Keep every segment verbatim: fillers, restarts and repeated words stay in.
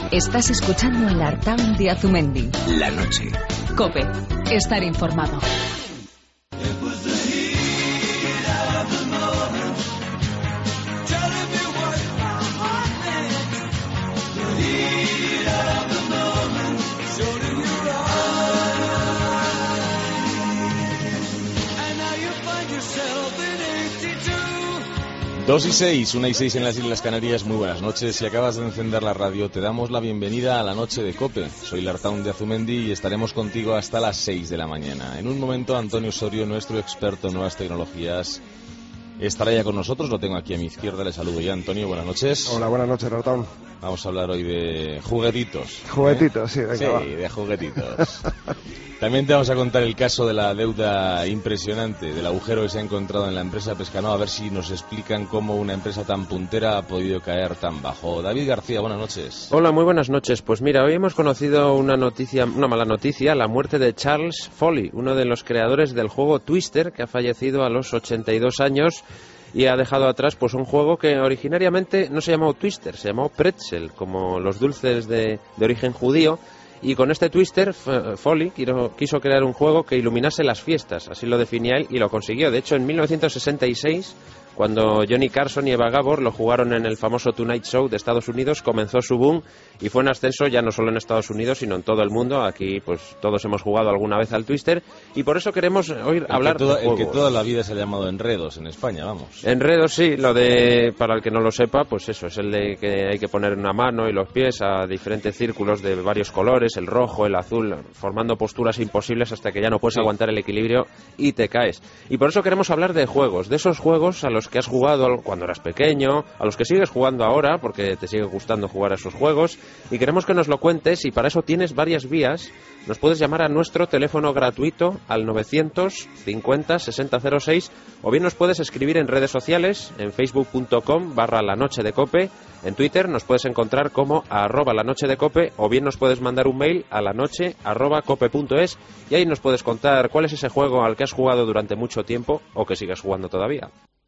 Estás escuchando el Artaud de Azumendi. La noche. COPE. Estar informado. Dos y seis, una y seis en las Islas Canarias. Muy buenas noches. Si acabas de encender la radio, te damos la bienvenida a la noche de COPE. Soy Artaud de Azumendi y estaremos contigo hasta las seis de la mañana. En un momento, Antonio Osorio, nuestro experto en nuevas tecnologías, estará ya con nosotros. Lo tengo aquí a mi izquierda. Le saludo ya, Antonio. Buenas noches. Hola, buenas noches, Artaud. Vamos a hablar hoy de juguetitos. Juguetitos, ¿eh? sí, venga, Sí, va. de juguetitos. También te vamos a contar el caso de la deuda impresionante, del agujero que se ha encontrado en la empresa Pescanova, a ver si nos explican cómo una empresa tan puntera ha podido caer tan bajo. David García, buenas noches. Hola, muy buenas noches. Pues mira, hoy hemos conocido una noticia, una mala noticia, la muerte de Charles Foley, uno de los creadores del juego Twister, que ha fallecido a los ochenta y dos años y ha dejado atrás pues un juego que originariamente no se llamó Twister, se llamó Pretzel, como los dulces de, de origen judío. Y con este Twister, Foley quiso crear un juego que iluminase las fiestas, así lo definía él y lo consiguió. De hecho, en mil novecientos sesenta y seis, cuando Johnny Carson y Eva Gabor lo jugaron en el famoso Tonight Show de Estados Unidos, comenzó su boom y fue en ascenso ya no solo en Estados Unidos, sino en todo el mundo. Aquí pues todos hemos jugado alguna vez al Twister y por eso queremos hoy el hablar que todo, de juegos. El que toda la vida se ha llamado Enredos en España, vamos. Enredos, sí, lo de, para el que no lo sepa, pues eso, es el de que hay que poner una mano y los pies a diferentes círculos de varios colores, el rojo, el azul, formando posturas imposibles hasta que ya no puedes sí. aguantar el equilibrio y te caes. Y por eso queremos hablar de juegos, de esos juegos a los que has jugado cuando eras pequeño, a los que sigues jugando ahora, porque te sigue gustando jugar a esos juegos, y queremos que nos lo cuentes, y para eso tienes varias vías. Nos puedes llamar a nuestro teléfono gratuito al novecientos cincuenta sesenta cero seis, o bien nos puedes escribir en redes sociales, en facebook punto com barra la noche de cope, en Twitter nos puedes encontrar como arroba la noche de cope, o bien nos puedes mandar un mail a la noche arroba cope punto es, y ahí nos puedes contar cuál es ese juego al que has jugado durante mucho tiempo, o que sigues jugando todavía.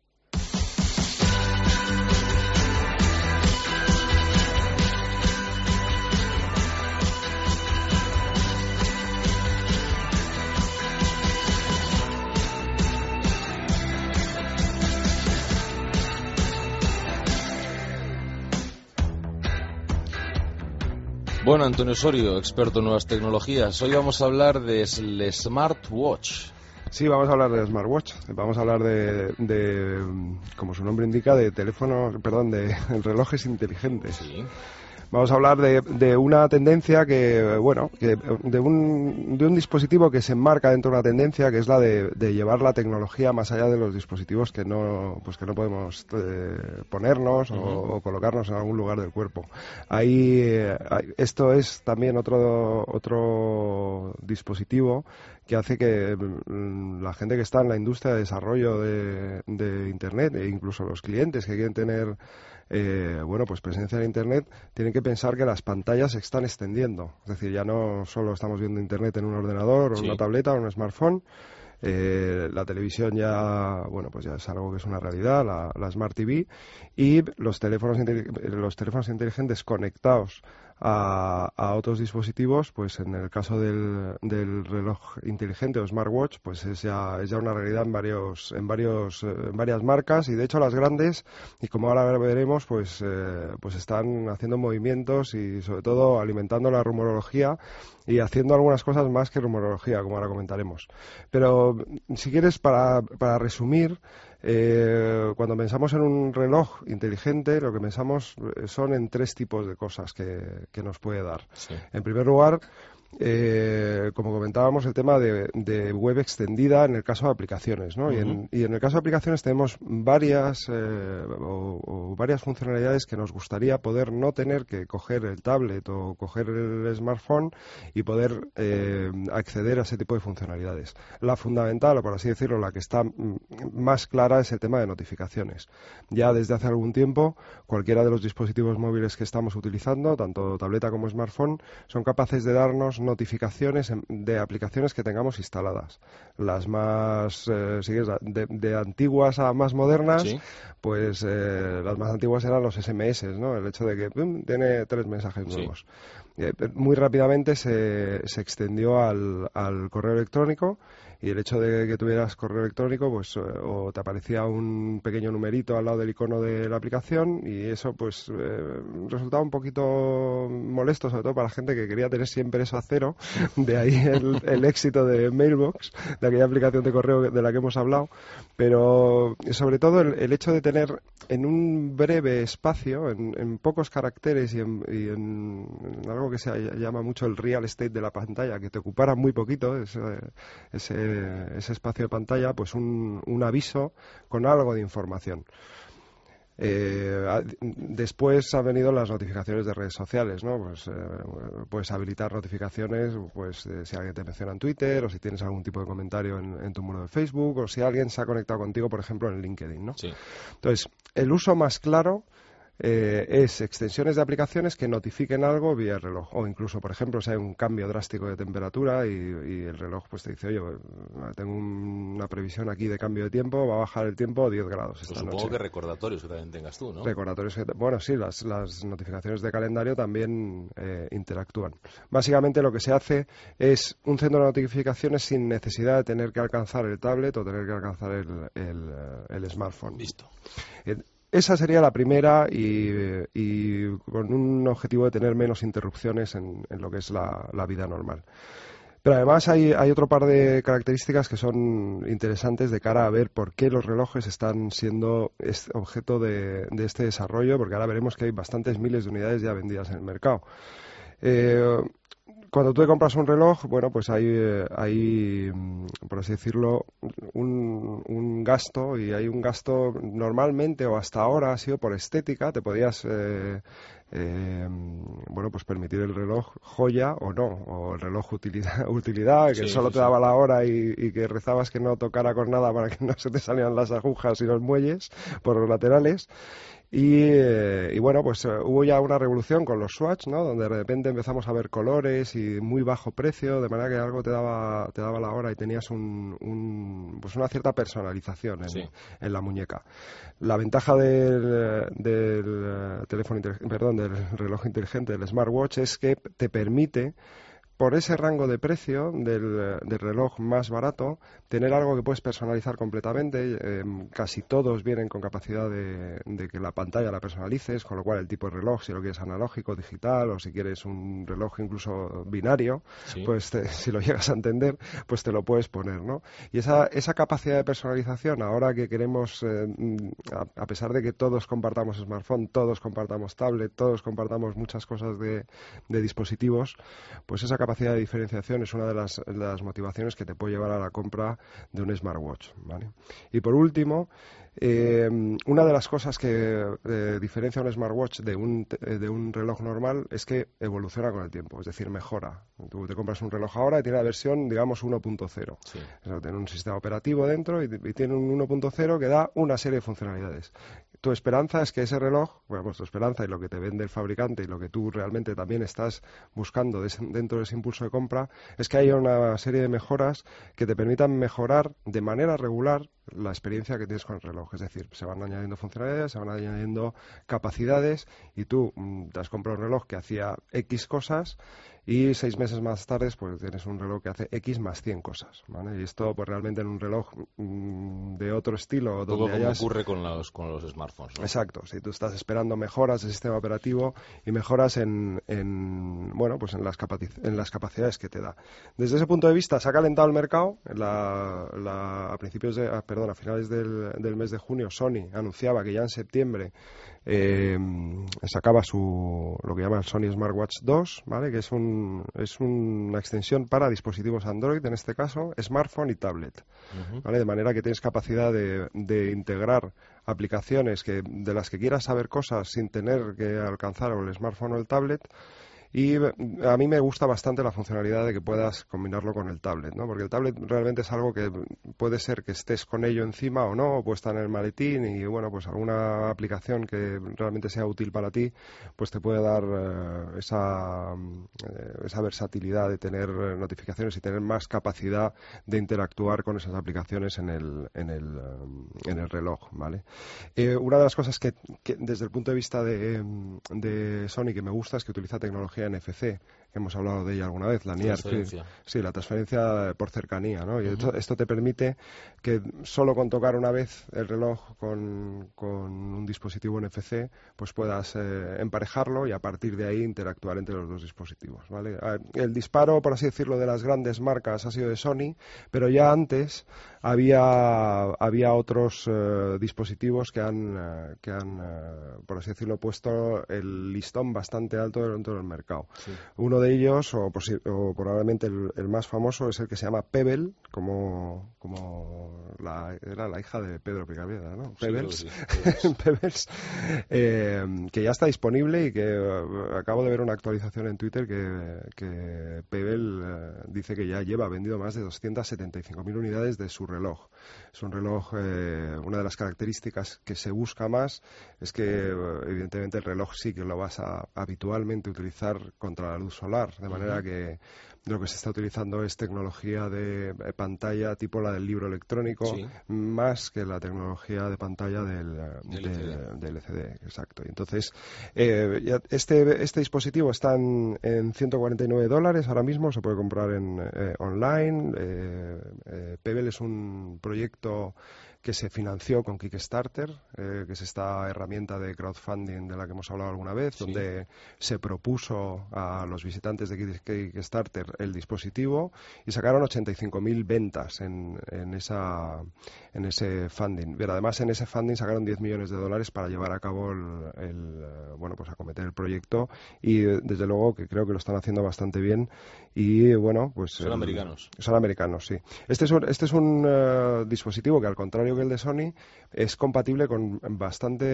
Bueno, Antonio Osorio, experto en nuevas tecnologías. Hoy vamos a hablar de el smartwatch. Sí, vamos a hablar de smartwatch. Vamos a hablar de, de como su nombre indica, de teléfonos, perdón, de relojes inteligentes. Sí. Vamos a hablar de, de una tendencia que, bueno, que de, un, de un dispositivo que se enmarca dentro de una tendencia que es la de, de llevar la tecnología más allá de los dispositivos que no, pues que no podemos eh, ponernos uh-huh. o, o colocarnos en algún lugar del cuerpo. Ahí, eh, esto es también otro, otro dispositivo que hace que mm, la gente que está en la industria de desarrollo de, de Internet e incluso los clientes que quieren tener Eh, bueno, pues presencia en Internet, tienen que pensar que las pantallas se están extendiendo. Es decir, ya no solo estamos viendo Internet en un ordenador o sí. una tableta o un smartphone. Eh, la televisión ya, bueno, pues ya es algo que es una realidad, la, la Smart T V, y los teléfonos, los teléfonos inteligentes conectados a, a otros dispositivos, pues en el caso del, del reloj inteligente o smartwatch, pues es ya, es ya una realidad en varios, en varios, en varias marcas, y de hecho las grandes, y como ahora veremos, pues, eh, pues están haciendo movimientos y sobre todo alimentando la rumorología y haciendo algunas cosas más que rumorología, como ahora comentaremos. Pero si quieres, para, para resumir, Eh, cuando pensamos en un reloj inteligente, lo que pensamos son en tres tipos de cosas que, que nos puede dar. Sí. En primer lugar, eh, como comentábamos, el tema de, de web extendida en el caso de aplicaciones, ¿no? Uh-huh. y, en, y en el caso de aplicaciones tenemos varias eh, o, o varias funcionalidades que nos gustaría poder no tener que coger el tablet o coger el smartphone y poder eh, acceder a ese tipo de funcionalidades. La fundamental, o por así decirlo, la que está más clara es el tema de notificaciones. Ya desde hace algún tiempo, cualquiera de los dispositivos móviles que estamos utilizando, tanto tableta como smartphone, son capaces de darnos notificaciones de aplicaciones que tengamos instaladas. Las más, eh, si quieres, de, de antiguas a más modernas, ¿sí? Pues eh, las más antiguas eran los ese eme ese, ¿no? El hecho de que pum, tiene tres mensajes nuevos. Sí. Eh, muy rápidamente se, se extendió al, al correo electrónico, y el hecho de que tuvieras correo electrónico, pues o te aparecía un pequeño numerito al lado del icono de la aplicación, y eso pues eh, resultaba un poquito molesto, sobre todo para la gente que quería tener siempre eso a cero. De ahí el, el éxito de Mailbox, de aquella aplicación de correo de la que hemos hablado. Pero sobre todo el, el hecho de tener en un breve espacio, en, en pocos caracteres y, en, y en, en algo que se llama mucho el real estate de la pantalla, que te ocupara muy poquito ese, ese ese espacio de pantalla, pues un, un aviso con algo de información. Eh, a, después han venido las notificaciones de redes sociales, ¿no? Pues eh, puedes habilitar notificaciones, pues eh, si alguien te menciona en Twitter, o si tienes algún tipo de comentario en, en tu muro de Facebook, o si alguien se ha conectado contigo, por ejemplo, en LinkedIn, ¿no? Sí. Entonces, el uso más claro Eh, es extensiones de aplicaciones que notifiquen algo vía reloj, o incluso, por ejemplo, si hay un cambio drástico de temperatura y, y el reloj pues te dice, oye, tengo un, una previsión aquí de cambio de tiempo, va a bajar el tiempo diez grados esta pues supongo noche. Que recordatorios que también tengas tú, ¿no? Recordatorios que, bueno, sí, las, las notificaciones de calendario también eh, interactúan. Básicamente lo que se hace es un centro de notificaciones sin necesidad de tener que alcanzar el tablet o tener que alcanzar el, el, el smartphone. Listo. Eh, Esa sería la primera, y, y con un objetivo de tener menos interrupciones en, en lo que es la, la vida normal. Pero además hay, hay otro par de características que son interesantes de cara a ver por qué los relojes están siendo objeto de, de este desarrollo, porque ahora veremos que hay bastantes miles de unidades ya vendidas en el mercado. Eh, Cuando tú te compras un reloj, bueno, pues hay, hay por así decirlo, un, un gasto, y hay un gasto normalmente, o hasta ahora ha sido por estética. Te podías, eh, eh, bueno, pues permitir el reloj joya o no, o el reloj utilidad, utilidad que sí, solo sí, te daba sí. la hora y, y que rezabas que no tocara con nada para que no se te salieran las agujas y los muelles por los laterales. Y, eh, y bueno, pues uh, hubo ya una revolución con los Swatch, ¿no? Donde de repente empezamos a ver colores y muy bajo precio, de manera que algo te daba te daba la hora y tenías un, un pues una cierta personalización en, sí. en la muñeca. La ventaja del, del teléfono perdón, del reloj inteligente, del smartwatch, es que te permite, por ese rango de precio del, del reloj más barato, tener algo que puedes personalizar completamente. Eh, casi todos vienen con capacidad de, de que la pantalla la personalices, con lo cual el tipo de reloj, si lo quieres analógico, digital, o si quieres un reloj incluso binario, sí. pues te, si lo llegas a entender, pues te lo puedes poner, ¿no? Y esa, esa capacidad de personalización, ahora que queremos, eh, a, a pesar de que todos compartamos smartphone, todos compartamos tablet, todos compartamos muchas cosas de, de dispositivos, pues esa capacidad de diferenciación es una de las, de las motivaciones que te puede llevar a la compra de un smartwatch, ¿vale? Y por último, eh, una de las cosas que eh, diferencia un smartwatch de un, de un reloj normal es que evoluciona con el tiempo, es decir, mejora. Tú te compras un reloj ahora y tiene la versión, digamos, uno punto cero. Sí. O sea, tiene un sistema operativo dentro y, y tiene un uno punto cero que da una serie de funcionalidades. Tu esperanza es que ese reloj, bueno, pues tu esperanza y lo que te vende el fabricante y lo que tú realmente también estás buscando de ese, dentro de ese impulso de compra, es que haya una serie de mejoras que te permitan mejorar de manera regular la experiencia que tienes con el reloj. Es decir, se van añadiendo funcionalidades, se van añadiendo capacidades, y tú mm, te has comprado un reloj que hacía X cosas y seis meses más tarde pues tienes un reloj que hace X más cien cosas, ¿vale? Y esto pues realmente en un reloj mmm, de otro estilo, un donde poco hayas... como ocurre con los, con los smartphones, ¿no? Exacto, si tú estás esperando mejoras del sistema operativo y mejoras en, en bueno, pues en las, capaci- en las capacidades que te da. Desde ese punto de vista se ha calentado el mercado. La, la, a principios de, a, perdón, a finales del, del mes de junio, Sony anunciaba que ya en septiembre eh, sacaba su lo que llama el Sony Smartwatch dos, ¿vale? Que es un es una extensión para dispositivos Android, en este caso smartphone y tablet, uh-huh. ¿vale? De manera que tienes capacidad de, de integrar aplicaciones que de las que quieras saber cosas sin tener que alcanzar o el smartphone o el tablet, Y a mí me gusta bastante la funcionalidad de que puedas combinarlo con el tablet, ¿no? Porque el tablet realmente es algo que puede ser que estés con ello encima o no, o puede estar en el maletín y, bueno, pues alguna aplicación que realmente sea útil para ti, pues te puede dar eh, esa, eh, esa versatilidad de tener notificaciones y tener más capacidad de interactuar con esas aplicaciones en el, en el, en el reloj, ¿vale? Eh, una de las cosas que, que desde el punto de vista de, de Sony que me gusta es que utiliza tecnología N F C, que hemos hablado de ella alguna vez, la N I A R. Sí, la transferencia por cercanía, ¿no? Y uh-huh. esto, esto te permite que solo con tocar una vez el reloj con, con un dispositivo N F C, pues puedas eh, emparejarlo y a partir de ahí interactuar entre los dos dispositivos, ¿vale? El disparo, por así decirlo, de las grandes marcas ha sido de Sony, pero ya antes había, había otros eh, dispositivos que han, eh, que han eh, por así decirlo, puesto el listón bastante alto dentro del mercado. Sí. Uno de ellos, o, posi- o probablemente el, el más famoso, es el que se llama Pebble, como, como la, era la hija de Pedro Picapiedra, ¿no? Sí, Pebbles, sí, Pebbles. Pebbles eh, que ya está disponible y que uh, acabo de ver una actualización en Twitter que, que Pebble uh, dice que ya lleva vendido más de doscientas setenta y cinco mil unidades de su reloj. Es un reloj, eh, una de las características que se busca más es que uh, evidentemente el reloj sí que lo vas a habitualmente utilizar contra la luz solar, de manera uh-huh. que lo que se está utilizando es tecnología de pantalla tipo la del libro electrónico, sí. más que la tecnología de pantalla del, del, L C D. del L C D, exacto. Y entonces, eh, ya este, este dispositivo está en, en ciento cuarenta y nueve dólares ahora mismo, se puede comprar en eh, online. Eh, eh, Pebble es un proyecto que se financió con Kickstarter, eh, que es esta herramienta de crowdfunding de la que hemos hablado alguna vez, sí. donde se propuso a los visitantes de Kickstarter el dispositivo y sacaron ochenta y cinco mil ventas en, en, esa, en ese funding. Pero además en ese funding sacaron diez millones de dólares para llevar a cabo el, el bueno, pues acometer el proyecto y desde luego que creo que lo están haciendo bastante bien y bueno, pues... Son el, americanos. Son americanos, sí. Este es un, este es un uh, dispositivo que al contrario que el de Sony es compatible con bastante,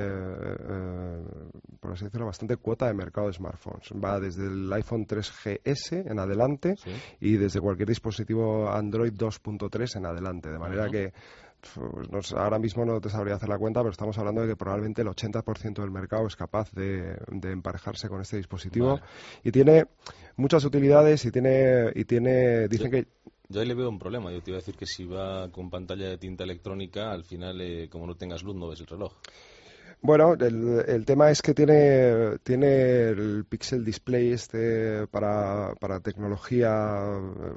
eh, por así decirlo, bastante cuota de mercado de smartphones. Va desde el iPhone tres G S en adelante ¿sí? y desde cualquier dispositivo Android dos punto tres en adelante, de manera uh-huh. que pues no sé, ahora mismo no te sabría hacer la cuenta, pero estamos hablando de que probablemente el ochenta por ciento del mercado es capaz de, de emparejarse con este dispositivo. Vale. Y tiene muchas utilidades y tiene, y tiene dicen yo, que... Yo ahí le veo un problema. Yo te iba a decir que si va con pantalla de tinta electrónica, al final, eh, como no tengas luz, no ves el reloj. Bueno, el, el tema es que tiene, tiene el Pixel Display este para, para tecnología,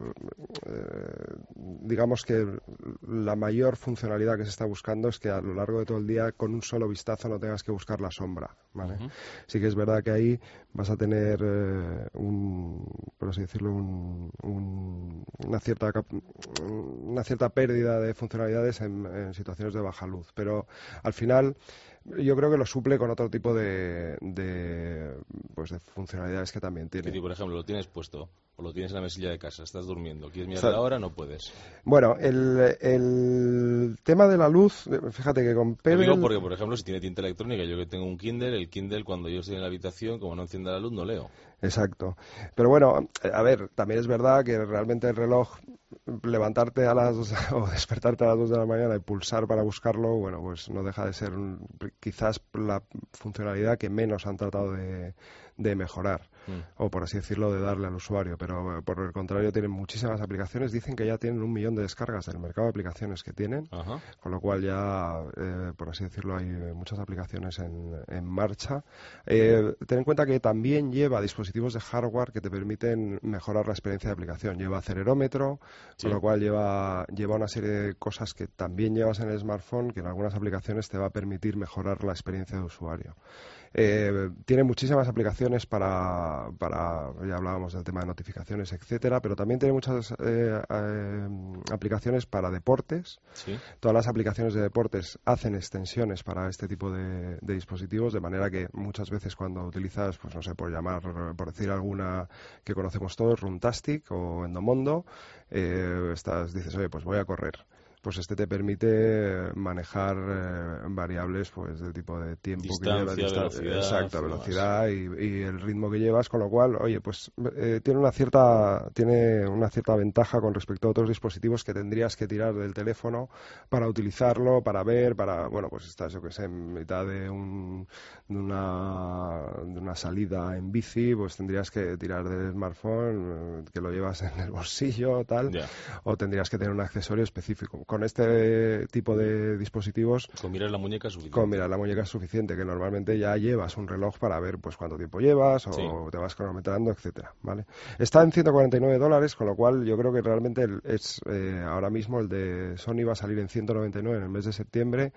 eh, digamos que la mayor funcionalidad que se está buscando es que a lo largo de todo el día con un solo vistazo no tengas que buscar la sombra, ¿vale? Uh-huh. Sí que es verdad que ahí vas a tener eh, un, por así decirlo, un, un, una cierta una cierta pérdida de funcionalidades en, en situaciones de baja luz, pero al final yo creo que lo suple con otro tipo de, de, pues de funcionalidades que también tiene. Si, por ejemplo, lo tienes puesto o lo tienes en la mesilla de casa, estás durmiendo, quieres mirar la hora, no puedes. Bueno, el, el tema de la luz, fíjate que con Pebble... Lo digo porque, por ejemplo, si tiene tinta electrónica, yo que tengo un Kindle, el Kindle cuando yo estoy en la habitación, como no encienda la luz, no leo. Exacto. Pero bueno, a ver, también es verdad que realmente el reloj, levantarte a las o despertarte a las dos de la mañana y pulsar para buscarlo, bueno, pues no deja de ser un, quizás la funcionalidad que menos han tratado de, de mejorar, mm. o por así decirlo, de darle al usuario. Pero por el contrario, tienen muchísimas aplicaciones. Dicen que ya tienen un millón de descargas del mercado de aplicaciones que tienen, Ajá. con lo cual ya, eh, por así decirlo, hay muchas aplicaciones en, en marcha. Eh, ten en cuenta que también lleva dispositivos de hardware que te permiten mejorar la experiencia de aplicación. Lleva acelerómetro, sí. con lo cual lleva, lleva una serie de cosas que también llevas en el smartphone que en algunas aplicaciones te va a permitir mejorar la experiencia de usuario. Eh, tiene muchísimas aplicaciones para, para, ya hablábamos del tema de notificaciones, etcétera, pero también tiene muchas eh, eh, aplicaciones para deportes. ¿Sí? Todas las aplicaciones de deportes hacen extensiones para este tipo de, de dispositivos, de manera que muchas veces cuando utilizas, pues no sé, por llamar, por decir alguna que conocemos todos, Runtastic o Endomondo, eh, estás, dices, oye, pues voy a correr. pues este te permite manejar eh, variables pues del tipo de tiempo distancia, que llevas, velocidad, exacto, velocidad y, y el ritmo que llevas, con lo cual, oye, pues eh, tiene una cierta tiene una cierta ventaja con respecto a otros dispositivos que tendrías que tirar del teléfono para utilizarlo, para ver, para, bueno, pues estás, yo que sé, en mitad de, un, de, una, de una salida en bici, pues tendrías que tirar del smartphone, que lo llevas en el bolsillo, tal, yeah. o tendrías que tener un accesorio específico. Con este tipo de dispositivos, con mirar la muñeca es suficiente. Con mirar la muñeca es suficiente, que normalmente ya llevas un reloj para ver pues cuánto tiempo llevas o sí. te vas cronometrando, etcétera, ¿vale? Está en ciento cuarenta y nueve dólares, con lo cual yo creo que realmente el, es eh, ahora mismo el de Sony va a salir en ciento noventa y nueve en el mes de septiembre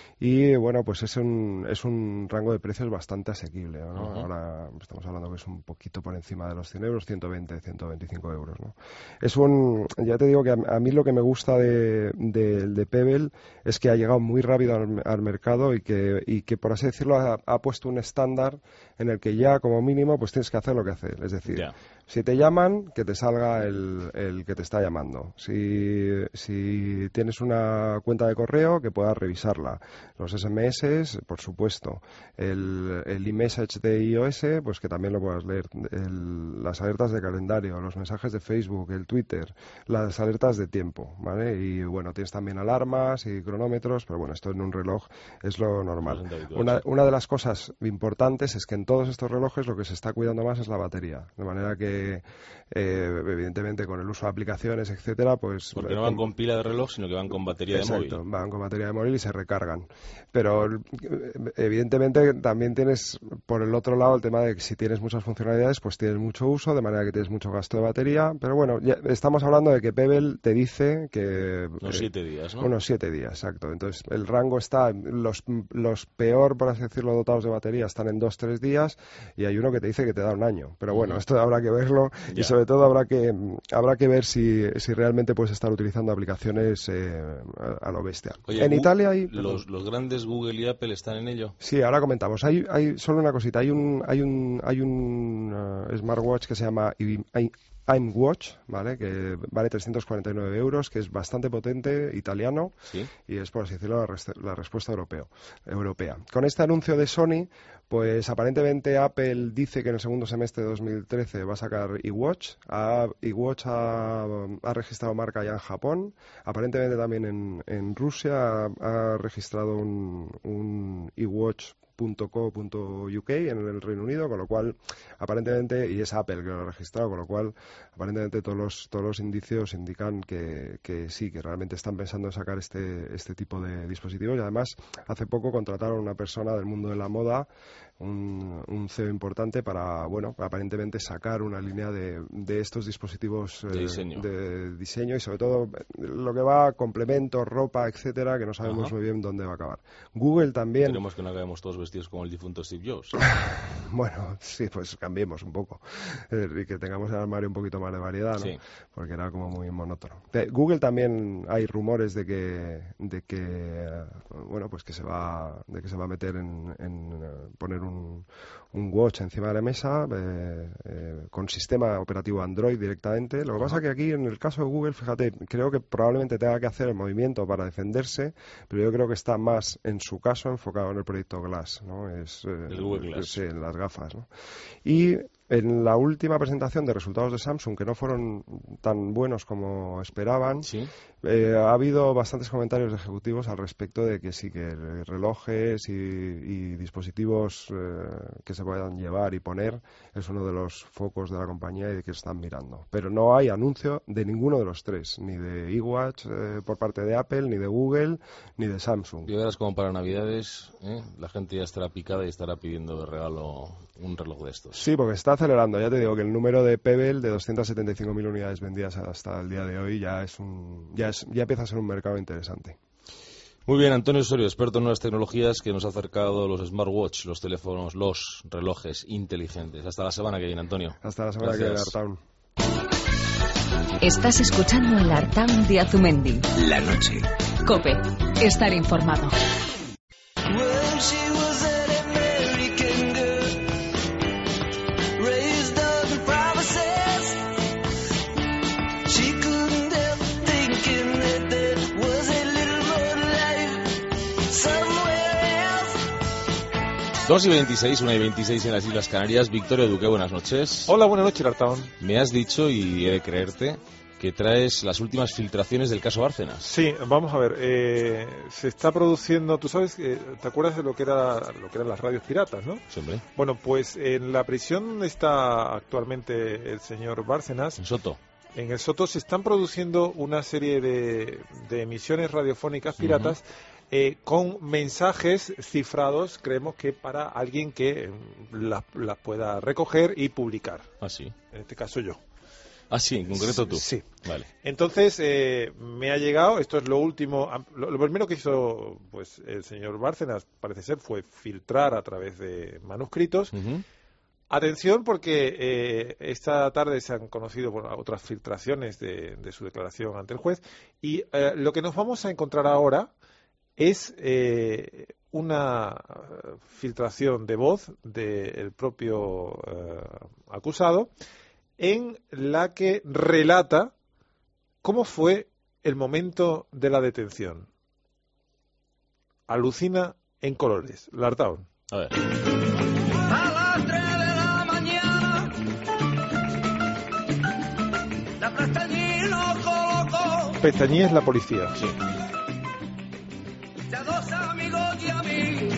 y bueno, pues es un, es un rango de precios bastante asequible, ¿no? Uh-huh. Ahora estamos hablando que es un poquito por encima de los cien euros, ciento veinte, ciento veinticinco euros, ¿no? Es un, ya te digo que a, a mí lo que me gusta de, de, de Pebble es que ha llegado muy rápido al, al mercado y que, y que, por así decirlo, ha, ha puesto un estándar en el que ya, como mínimo, pues tienes que hacer lo que hace. Es decir, yeah. si te llaman, que te salga el, el que te está llamando. Si, si tienes una cuenta de correo, que puedas revisarla. Los ese eme ese, por supuesto. El, el iMessage de iOS, pues que también lo puedas leer. El, las alertas de calendario, los mensajes de Facebook, el Twitter, las alertas de tiempo, ¿vale? Y, bueno, tienes también alarmas y cronómetros, pero bueno, esto en un reloj es lo normal. Una, una de las cosas importantes es que en todos estos relojes lo que se está cuidando más es la batería, de manera que eh, evidentemente con el uso de aplicaciones, etcétera, pues porque no van con, con pila de reloj, sino que van con batería exacto, de móvil. Van con batería de móvil y se recargan. Pero evidentemente también tienes por el otro lado el tema de que si tienes muchas funcionalidades, pues tienes mucho uso, de manera que tienes mucho gasto de batería. Pero bueno, ya estamos hablando de que Pebble te dice que unos siete días, ¿no? Unos siete días, exacto. Entonces el rango está, los, los peor, por así decirlo, dotados de batería están en dos tres días y hay uno que te dice que te da un año. Pero bueno, uh-huh. esto habrá que verlo y yeah. sobre todo habrá que habrá que ver si, si realmente puedes estar utilizando aplicaciones eh, a, a lo bestia. Oye, en Google, Italia hay los, los grandes Google y Apple están en ello. Sí, ahora comentamos. Hay, hay solo una cosita. Hay un hay un hay un uh, smartwatch que se llama iMwatch, ¿vale? Que vale trescientos cuarenta y nueve euros, que es bastante potente, italiano, ¿sí? Y es, por así decirlo, la, res- la respuesta europeo, europea. Con este anuncio de Sony, pues aparentemente Apple dice que en el segundo semestre de dos mil trece va a sacar iWatch. A, iWatch ha, ha registrado marca ya en Japón, aparentemente también en, en Rusia ha, ha registrado un, un iWatch punto co punto u k en el Reino Unido, con lo cual aparentemente, y es Apple que lo ha registrado, con lo cual aparentemente todos los todos los indicios indican que, que sí, que realmente están pensando en sacar este este tipo de dispositivos. Y además hace poco contrataron a una persona del mundo de la moda, un, un C E O importante, para, bueno, aparentemente sacar una línea de, de estos dispositivos eh, de, diseño. de diseño y sobre todo lo que va, complementos, ropa, etcétera, que no sabemos Ajá. muy bien dónde va a acabar. Google también. Esperemos que no acabemos todos vestidos como el difunto Steve Jobs. Bueno, sí, pues cambiemos un poco eh, y que tengamos el armario un poquito más de variedad, ¿no? Sí. Porque era como muy monótono. De Google también hay rumores de que de que bueno, pues que se va de que se va a meter en, en uh, poner un, un watch encima de la mesa eh, eh, con sistema operativo Android directamente. Lo que pasa es que aquí en el caso de Google, fíjate, creo que probablemente tenga que hacer el movimiento para defenderse, pero yo creo que está más en su caso enfocado en el proyecto Glass, ¿no? Es eh, el Google Glass. Sí, en las gafas, ¿no? Y en la última presentación de resultados de Samsung, que no fueron tan buenos como esperaban, ¿sí? eh, ha habido bastantes comentarios de ejecutivos al respecto de que sí, que relojes y, y dispositivos eh, que se puedan llevar y poner es uno de los focos de la compañía y de que están mirando. Pero no hay anuncio de ninguno de los tres, ni de iWatch eh, por parte de Apple, ni de Google, ni de Samsung. Y verás como para Navidades ¿eh? la gente ya estará picada y estará pidiendo de regalo un reloj de estos. Sí, porque está acelerando. Ya te digo que el número de Pebble de doscientas setenta y cinco mil unidades vendidas hasta el día de hoy ya es un ya es ya empieza a ser un mercado interesante. Muy bien, Antonio Osorio, experto en nuevas tecnologías, que nos ha acercado los smartwatch, los teléfonos, los relojes inteligentes. Hasta la semana que viene, Antonio. Hasta la semana Gracias. que viene, Artaun. Estás escuchando el Artaun de Azumendi. La noche. COPE. Estar informado. Was it dos y veintiséis, una y veintiséis en las Islas Canarias. Victorio Duque, buenas noches. Hola, buenas noches, Lartaón. Me has dicho, y he de creerte, que traes las últimas filtraciones del caso Bárcenas. Sí, vamos a ver, eh, se está produciendo, tú sabes, eh, ¿te acuerdas de lo que era lo que eran las radios piratas, no? Sí, hombre. Bueno, pues en la prisión donde está actualmente el señor Bárcenas, En Soto. en el Soto, se están produciendo una serie de, de emisiones radiofónicas piratas uh-huh. eh, con mensajes cifrados, creemos que para alguien que las, las pueda recoger y publicar. Ah, sí. En este caso yo. Ah, sí, en concreto tú. Sí. Vale. Entonces, eh, me ha llegado, esto es lo último, lo, lo primero que hizo pues el señor Bárcenas, parece ser, fue filtrar a través de manuscritos. Uh-huh. Atención, porque eh, esta tarde se han conocido bueno, otras filtraciones de, de su declaración ante el juez, y eh, lo que nos vamos a encontrar ahora es eh, una filtración de voz del propio eh, acusado, en la que relata cómo fue el momento de la detención. Alucina en colores. Lartaón. A ver. A las tres de la mañana, la Pestañí nos colocó. Pestañí es la policía. Sí. Ya dos amigos y a mí.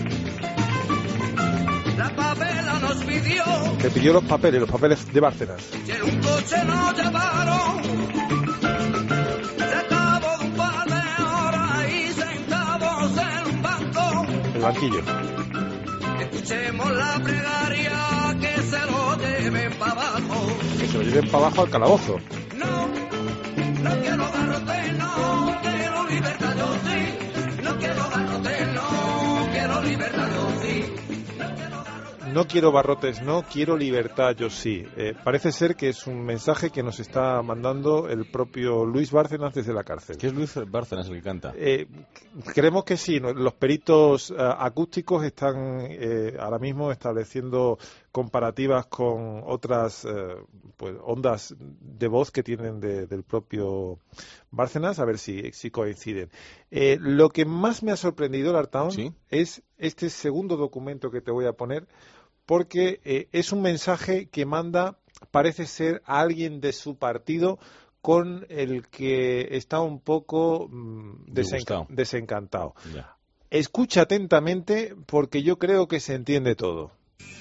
La papela nos pidió. Le pidió los papeles, los papeles de Bárcenas. Y en un coche nos llevaron. Se acabó un par de horas y sentados en un banco. El banquillo. Escuchemos la plegaria que se lo lleven para abajo. Que se lo lleven para abajo al calabozo. No, no quiero garrote, no quiero libertad, yo sí. No quiero garrote, no quiero libertad, yo sí. No quiero barrotes, no quiero libertad, yo sí. Eh, parece ser que es un mensaje que nos está mandando el propio Luis Bárcenas desde la cárcel. ¿Qué es Luis Bárcenas el que canta? Eh, creemos que sí. ¿no? Los peritos uh, acústicos están eh, ahora mismo estableciendo comparativas con otras eh, pues, ondas de voz que tienen de, del propio Bárcenas, a ver si, si coinciden. Eh, lo que más me ha sorprendido, Lartaón, ¿sí? es este segundo documento que te voy a poner, porque eh, es un mensaje que manda, parece ser, a alguien de su partido con el que está un poco mmm, desenca- desencantado. Ya. Escucha atentamente porque yo creo que se entiende todo.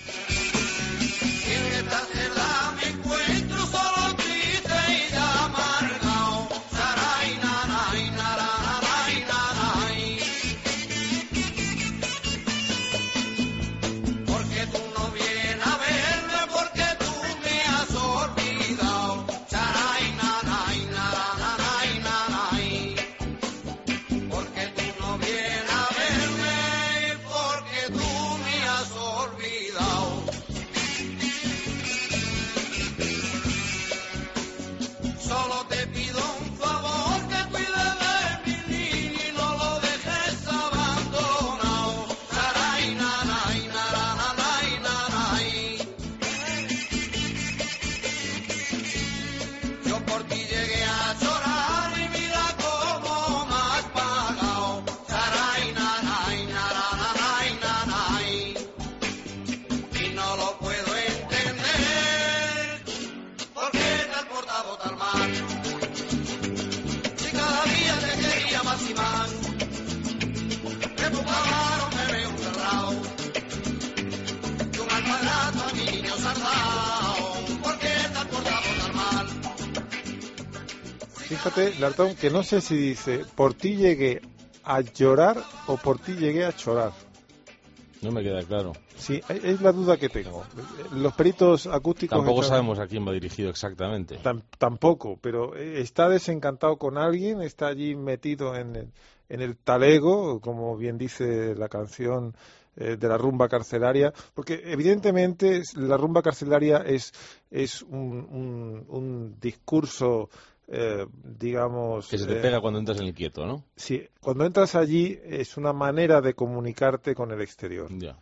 Fíjate, Lartaón, que no sé si dice por ti llegué a llorar o por ti llegué a chorar. No me queda claro. Sí, es la duda que tengo. Los peritos acústicos... Tampoco están... sabemos a quién va dirigido exactamente. Tam- tampoco, pero está desencantado con alguien, está allí metido en el, en el talego, como bien dice la canción eh, de la rumba carcelaria, porque evidentemente la rumba carcelaria es, es un, un, un discurso... Eh, digamos... Que se te eh, pega cuando entras en el quieto, ¿no? Sí, cuando entras allí es una manera de comunicarte con el exterior. Ya.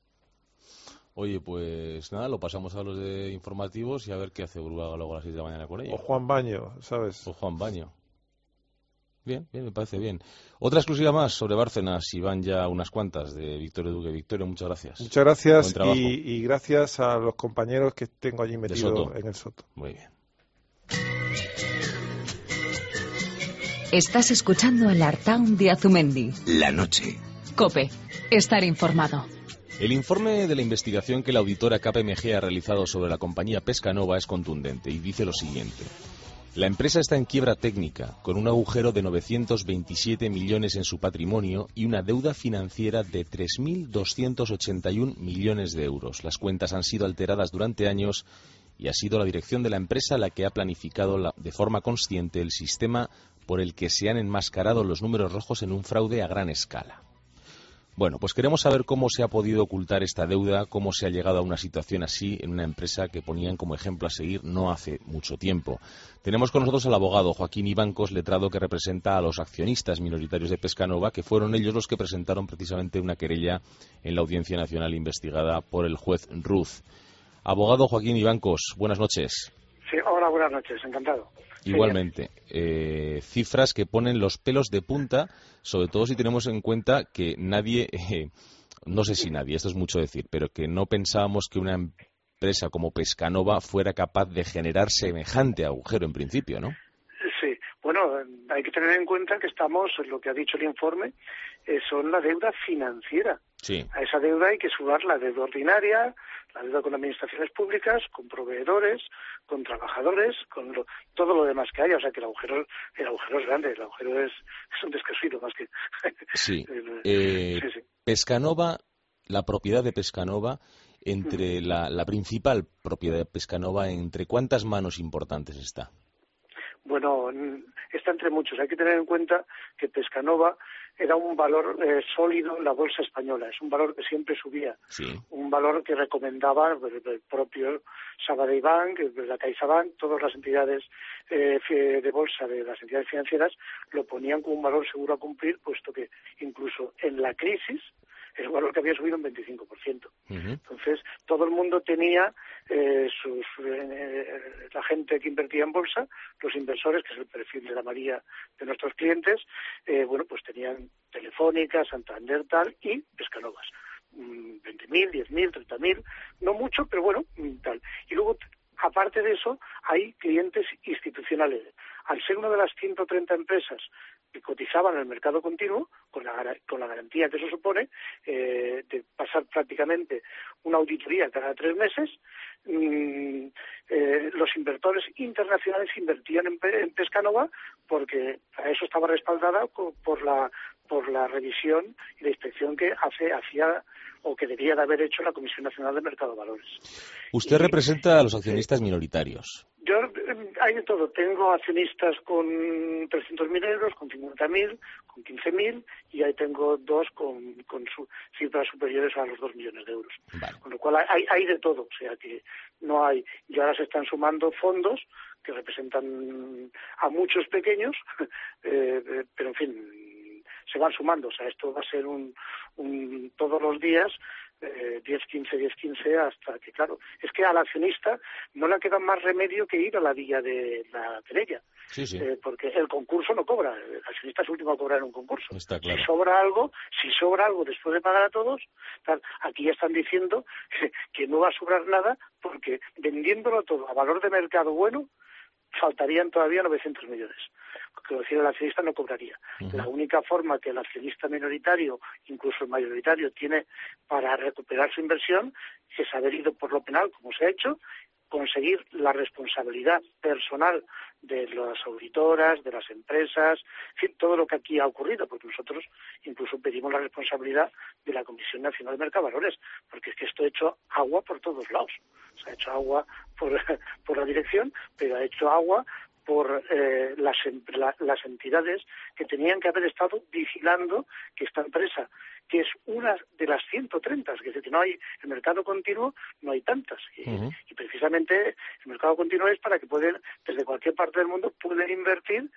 Oye, pues nada, lo pasamos a los de informativos y a ver qué hace Uruguay luego a las seis de la mañana con ellos. O Juan Baño, ¿sabes? O Juan Baño. Bien, bien, me parece bien. Otra exclusiva más sobre Bárcenas, y van ya unas cuantas, de Victorio Duque. Victorio, muchas gracias. Muchas gracias y, y gracias a los compañeros que tengo allí metidos en el Soto. Muy bien. Estás escuchando el Artaun de Azumendi. La noche. COPE. Estar informado. El informe de la investigación que la auditora K P M G ha realizado sobre la compañía Pescanova es contundente y dice lo siguiente. La empresa está en quiebra técnica, con un agujero de novecientos veintisiete millones en su patrimonio y una deuda financiera de tres mil doscientos ochenta y uno millones de euros. Las cuentas han sido alteradas durante años y ha sido la dirección de la empresa la que ha planificado la, de forma consciente el sistema por el que se han enmascarado los números rojos en un fraude a gran escala. Bueno, pues queremos saber cómo se ha podido ocultar esta deuda, cómo se ha llegado a una situación así en una empresa que ponían como ejemplo a seguir no hace mucho tiempo. Tenemos con nosotros al abogado Joaquín Ibancos, letrado, que representa a los accionistas minoritarios de Pescanova, que fueron ellos los que presentaron precisamente una querella en la Audiencia Nacional investigada por el juez Ruz. Abogado Joaquín Ibancos, buenas noches. Sí, hola, buenas noches, encantado. Igualmente, eh, cifras que ponen los pelos de punta, sobre todo si tenemos en cuenta que nadie, eh, no sé si nadie, esto es mucho decir, pero que no pensábamos que una empresa como Pescanova fuera capaz de generar semejante agujero en principio, ¿no? Sí, bueno, hay que tener en cuenta que estamos, lo que ha dicho el informe, eh, son la deuda financiera. Sí. A esa deuda hay que sumar la deuda ordinaria, la deuda con administraciones públicas, con proveedores, con trabajadores, con lo, todo lo demás que haya. O sea que el agujero, el agujero es grande, el agujero es, es un descosido más que... Sí. Eh, sí, sí. Pescanova, la propiedad de Pescanova, entre la, la principal propiedad de Pescanova, ¿entre cuántas manos importantes está? Bueno, está entre muchos. Hay que tener en cuenta que Pescanova era un valor eh, sólido en la bolsa española. Es un valor que siempre subía. Sí. Un valor que recomendaba el, el propio Sabadell Bank, la CaixaBank, todas las entidades eh, de bolsa de las entidades financieras lo ponían como un valor seguro a cumplir, puesto que incluso en la crisis es un valor que había subido un veinticinco por ciento. Uh-huh. Entonces, todo el mundo tenía eh, sus eh, la gente que invertía en bolsa, los inversores, que es el perfil de la mayoría de nuestros clientes, eh, bueno, pues tenían Telefónica, Santander, tal, y Pescanovas. veinte mil, diez mil, treinta mil, no mucho, pero bueno, tal. Y luego, aparte de eso, hay clientes institucionales. Al ser una de las ciento treinta empresas que cotizaban en el mercado continuo, con la, con la garantía que eso supone, eh, de pasar prácticamente una auditoría cada tres meses, mmm, eh, los inversores internacionales invertían en, en Pescanova porque a eso estaba respaldada por la por la revisión y la inspección que hace hacía o que debía de haber hecho la Comisión Nacional de Mercado de Valores. Usted y, representa a los accionistas minoritarios. Yo hay de todo. Tengo accionistas con trescientos mil euros, con cincuenta mil, con quince mil, y ahí tengo dos con, con su, cifras superiores a los dos millones de euros. Vale. Con lo cual hay, hay de todo. O sea que no hay. Y ahora se están sumando fondos que representan a muchos pequeños, eh, pero en fin, se van sumando. O sea, esto va a ser un, un todos los días. Eh, diez, quince, diez, quince, hasta que, claro, es que al accionista no le queda más remedio que ir a la vía de la querella. Sí, sí. Eh, porque el concurso no cobra, el accionista es el último a cobrar en un concurso. Está claro. Si sobra algo, si sobra algo después de pagar a todos, tal, aquí ya están diciendo que, que no va a sobrar nada porque vendiéndolo todo a valor de mercado bueno, faltarían todavía novecientos millones. Que lo decir el accionista no cobraría. Uh-huh. La única forma que el accionista minoritario, incluso el mayoritario, tiene para recuperar su inversión es haber ido por lo penal, como se ha hecho, conseguir la responsabilidad personal de las auditoras, de las empresas, en fin, todo lo que aquí ha ocurrido, porque nosotros incluso pedimos la responsabilidad de la Comisión Nacional de Mercado de Valores, porque es que esto ha hecho agua por todos lados. Se ha hecho agua por, por la dirección, pero ha hecho agua por eh, las, la, las entidades que tenían que haber estado vigilando que esta empresa, que es una de las ciento treinta, es decir, que no hay el mercado continuo, no hay tantas. Y, uh-huh. y precisamente el mercado continuo es para que pueden, desde cualquier parte del mundo, pueden invertir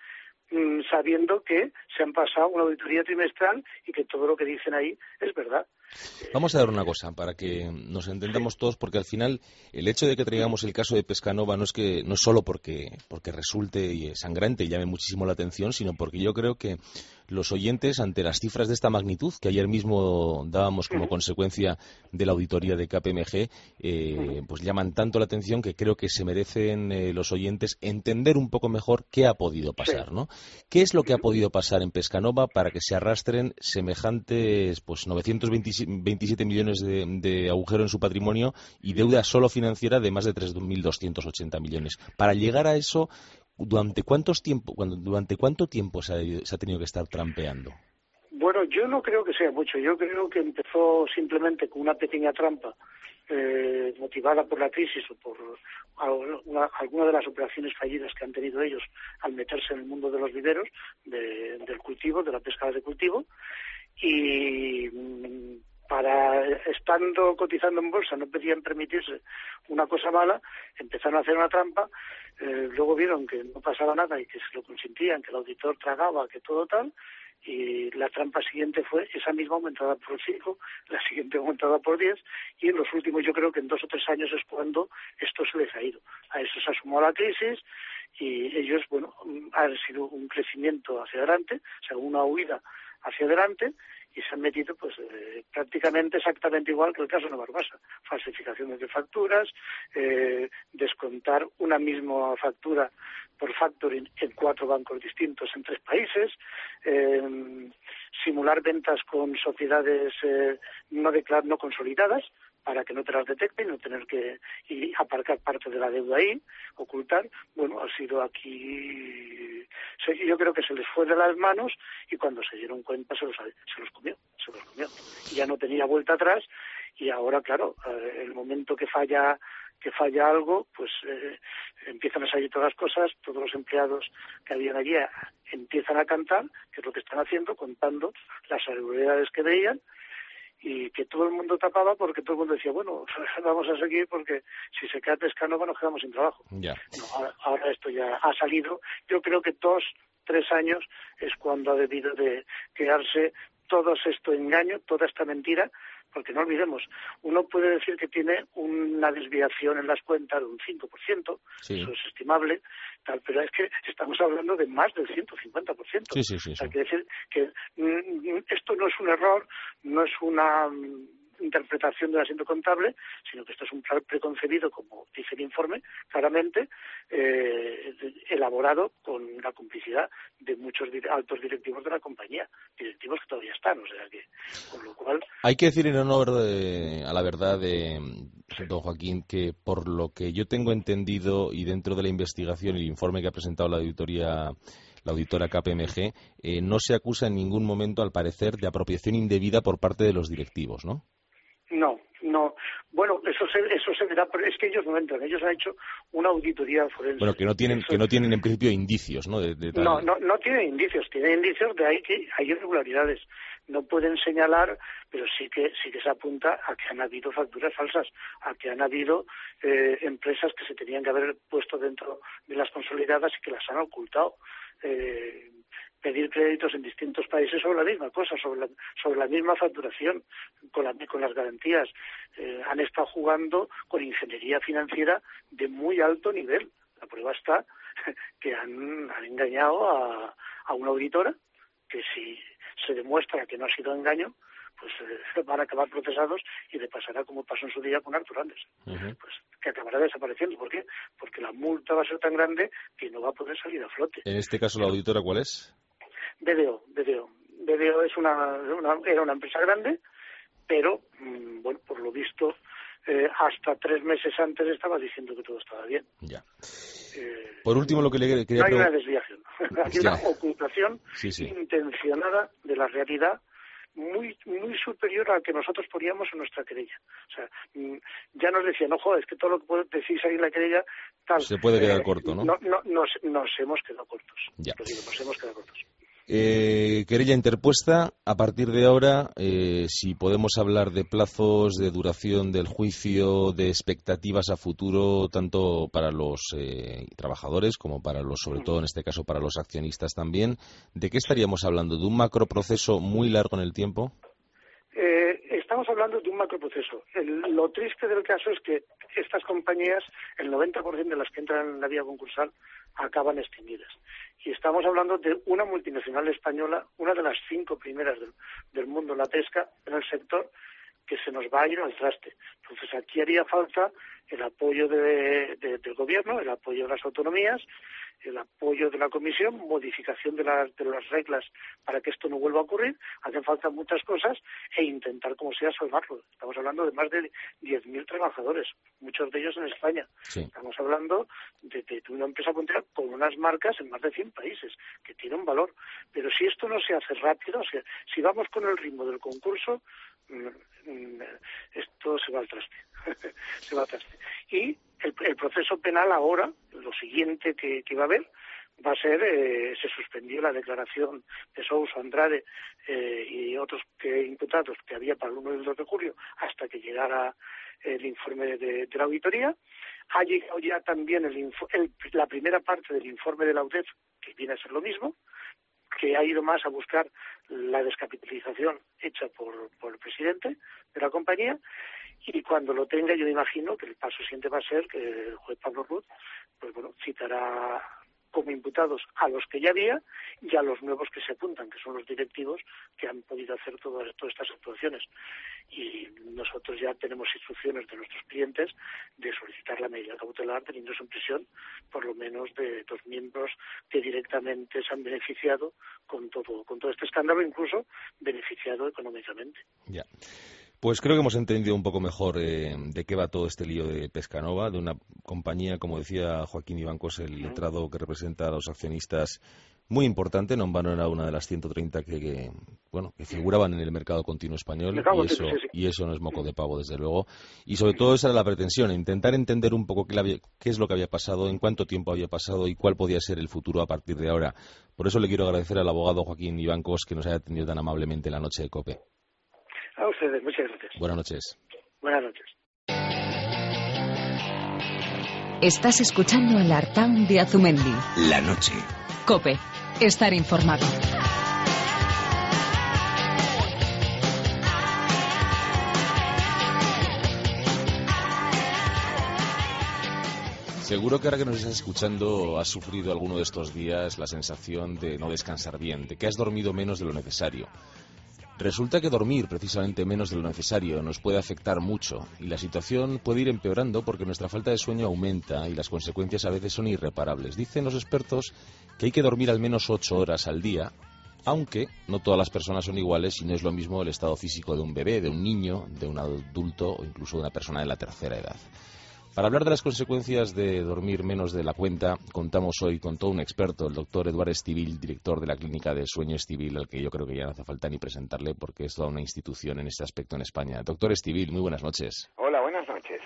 mmm, sabiendo que se han pasado una auditoría trimestral y que todo lo que dicen ahí es verdad. Vamos a dar una cosa para que nos entendamos todos, porque al final el hecho de que traigamos el caso de Pescanova no es que no es solo porque porque resulte sangrante y llame muchísimo la atención, sino porque yo creo que los oyentes, ante las cifras de esta magnitud que ayer mismo dábamos como consecuencia de la auditoría de K P M G, eh, pues llaman tanto la atención que creo que se merecen eh, los oyentes entender un poco mejor qué ha podido pasar, ¿no? ¿Qué es lo que ha podido pasar en Pescanova para que se arrastren semejantes pues novecientos veintisiete millones de, de agujero en su patrimonio y deuda solo financiera de más de tres mil doscientos ochenta millones? Para llegar a eso, ¿durante cuántos tiempo, cuando, durante cuánto tiempo se ha, se ha tenido que estar trampeando? Bueno, yo no creo que sea mucho. Yo creo que empezó simplemente con una pequeña trampa eh, motivada por la crisis o por alguna, alguna de las operaciones fallidas que han tenido ellos al meterse en el mundo de los viveros, de, del cultivo, de la pesca de cultivo. Y para, estando cotizando en bolsa, no podían permitirse una cosa mala, empezaron a hacer una trampa, eh, luego vieron que no pasaba nada y que se lo consentían, que el auditor tragaba, que todo tal, y la trampa siguiente fue esa misma aumentada por cinco, la siguiente aumentada por diez, y en los últimos, yo creo que en dos o tres años es cuando esto se les ha ido. A eso se ha sumado la crisis y ellos, bueno, han sido un crecimiento hacia adelante, o sea, una huida hacia adelante, y se han metido pues eh, prácticamente exactamente igual que el caso de Barbasa. Falsificaciones de facturas, eh, descontar una misma factura por factoring en cuatro bancos distintos en tres países, eh, simular ventas con sociedades eh, no declar no consolidadas para que no te las detecten, no tener que y aparcar parte de la deuda ahí, ocultar. Bueno, ha sido aquí, yo creo que se les fue de las manos y cuando se dieron cuenta se los, se los comió, se los comió. Ya no tenía vuelta atrás y ahora, claro, el momento que falla que falla algo, pues eh, empiezan a salir todas las cosas, todos los empleados que habían allí empiezan a cantar, que es lo que están haciendo, contando las irregularidades que veían, y que todo el mundo tapaba porque todo el mundo decía, bueno, vamos a seguir porque si se queda Pescanova nos quedamos sin trabajo. Ya. No, ahora, ahora esto ya ha salido. Yo creo que dos, tres años es cuando ha debido de crearse todo este engaño, toda esta mentira, porque no olvidemos, uno puede decir que tiene una desviación en las cuentas de un cinco por ciento, sí. Eso es estimable, tal, pero es que estamos hablando de más del ciento cincuenta por ciento. Sí, sí, sí, sí. O sea, quiere decir que mm, esto no es un error, no es una mm, interpretación del asiento contable, sino que esto es un plan preconcebido, como dice el informe, claramente eh, elaborado con la complicidad de muchos altos directivos de la compañía, directivos que todavía están, o sea que, con lo cual... Hay que decir en honor de, a la verdad de don Joaquín que por lo que yo tengo entendido y dentro de la investigación y el informe que ha presentado la auditoría la auditora K P M G, eh, no se acusa en ningún momento, al parecer, de apropiación indebida por parte de los directivos, ¿no? No, no. Bueno, eso se, eso se verá, pero es que ellos no entran. Ellos han hecho una auditoría forense. Bueno, que no tienen, eso, que no tienen en principio indicios, ¿no? De, de tal... No, no, no tienen indicios. Tienen indicios de ahí que hay irregularidades. No pueden señalar, pero sí que sí que se apunta a que han habido facturas falsas, a que han habido eh, empresas que se tenían que haber puesto dentro de las consolidadas y que las han ocultado. Eh, pedir créditos en distintos países sobre la misma cosa, sobre la, sobre la misma facturación, con, la, con las garantías. Eh, han estado jugando con ingeniería financiera de muy alto nivel. La prueba está que han, han engañado a, a una auditora, que si se demuestra que no ha sido engaño, pues eh, van a acabar procesados y le pasará como pasó en su día con Artur Andes. Uh-huh. Pues que acabará desapareciendo. ¿Por qué? Porque la multa va a ser tan grande que no va a poder salir a flote. En este caso, ¿la auditora cuál es? B D O, B D O. B D O es una, una, era una empresa grande, pero, mmm, bueno, por lo visto, eh, hasta tres meses antes estaba diciendo que todo estaba bien. Ya. Eh, por último, lo que le quería No hay preguntar... una desviación, hay una ocultación sí, sí. intencionada de la realidad muy muy superior a la que nosotros poníamos en nuestra querella. O sea, ya nos decían, ojo, es que todo lo que decís ahí en la querella, tal... Se puede quedar eh, corto, ¿no? No, no nos, nos hemos quedado cortos. Ya. Lo digo, nos hemos quedado cortos. Eh, querella interpuesta. A partir de ahora, eh, si podemos hablar de plazos, de duración del juicio, de expectativas a futuro, tanto para los eh, trabajadores como para los, sobre todo en este caso, para los accionistas también, ¿de qué estaríamos hablando? ¿De un macroproceso muy largo en el tiempo? Eh, estamos hablando de un macroproceso. El, lo triste del caso es que estas compañías, el noventa por ciento de las que entran en la vía concursal, acaban extinguidas. Y estamos hablando de una multinacional española, una de las cinco primeras del, del mundo en la pesca, en el sector, que se nos va a ir al traste. Entonces aquí haría falta el apoyo de, de, del gobierno, el apoyo de las autonomías, el apoyo de la comisión, modificación de las, de las reglas para que esto no vuelva a ocurrir. Hacen falta muchas cosas e intentar, como sea, salvarlo. Estamos hablando de más de diez mil trabajadores, muchos de ellos en España. Sí. Estamos hablando de, de, de una empresa puntera con unas marcas en más de cien países, que tiene un valor. Pero si esto no se hace rápido, o sea, si vamos con el ritmo del concurso, esto se va al traste. se va al traste. Y el, el proceso penal ahora, lo siguiente que, que va a haber, va a ser, eh, se suspendió la declaración de Sousa, Andrade eh, y otros que, imputados que había para el uno y el dos de julio hasta que llegara el informe de, de la auditoría. Ha llegado ya también el, el, la primera parte del informe de la U D E F, que viene a ser lo mismo, que ha ido más a buscar la descapitalización hecha por, por el presidente de la compañía, y cuando lo tenga yo me imagino que el paso siguiente va a ser que el juez Pablo Ruz pues bueno, citará como imputados a los que ya había y a los nuevos que se apuntan, que son los directivos que han podido hacer todas, todas estas actuaciones. Y nosotros ya tenemos instrucciones de nuestros clientes de solicitar la medida cautelar del ingreso en prisión, por lo menos de dos miembros que directamente se han beneficiado con todo, con todo este escándalo, incluso beneficiado económicamente. Ya. Pues creo que hemos entendido un poco mejor eh, de qué va todo este lío de Pescanova, de una compañía, como decía Joaquín Ibancos, el letrado que representa a los accionistas, muy importante. Non Vano era una de las ciento treinta que, que, bueno, que figuraban en el mercado continuo español, y eso, sí, sí. y eso no es moco de pavo, desde luego. Y sobre todo esa era la pretensión, intentar entender un poco qué, había, qué es lo que había pasado, en cuánto tiempo había pasado y cuál podía ser el futuro a partir de ahora. Por eso le quiero agradecer al abogado Joaquín Ibancos que nos haya atendido tan amablemente la noche de COPE. A ustedes, muchas gracias. Buenas noches. Buenas noches. Estás escuchando el Artaun de Azumendi. La noche. COPE. Estar informado. Seguro que ahora que nos estás escuchando has sufrido alguno de estos días la sensación de no descansar bien, de que has dormido menos de lo necesario. Resulta que dormir precisamente menos de lo necesario nos puede afectar mucho, y la situación puede ir empeorando porque nuestra falta de sueño aumenta y las consecuencias a veces son irreparables. Dicen los expertos que hay que dormir al menos ocho horas al día, aunque no todas las personas son iguales y no es lo mismo el estado físico de un bebé, de un niño, de un adulto o incluso de una persona de la tercera edad. Para hablar de las consecuencias de dormir menos de la cuenta, contamos hoy con todo un experto, el doctor Eduard Estivill, director de la Clínica de Sueño Estivill, al que yo creo que ya no hace falta ni presentarle porque es toda una institución en este aspecto en España. Doctor Estivill, muy buenas noches. Hola, buenas noches.